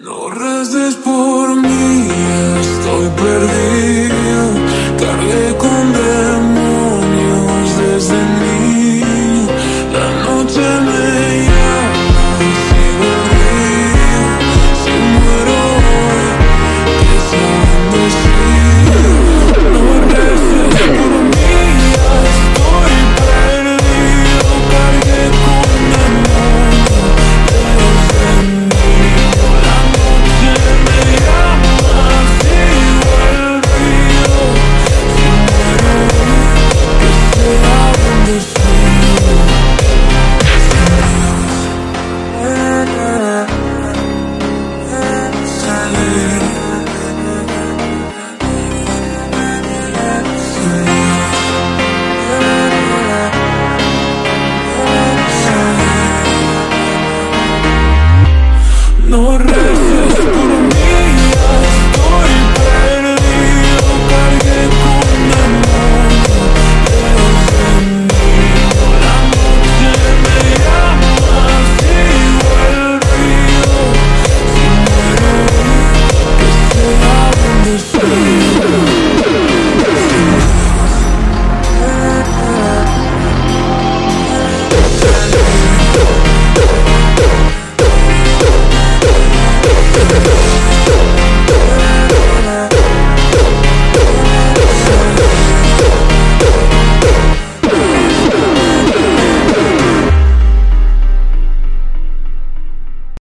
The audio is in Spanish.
No reces por mí, estoy perdido. Cargué con demonios desde niño. La noche me llama, sigo el río. Si muero hoy, que sea bendecido. No reces por mí, estoy perdido. Cargué con demonios desde niño. La noche me llama, sigo el río. Si muero hoy, que sea bendecido. No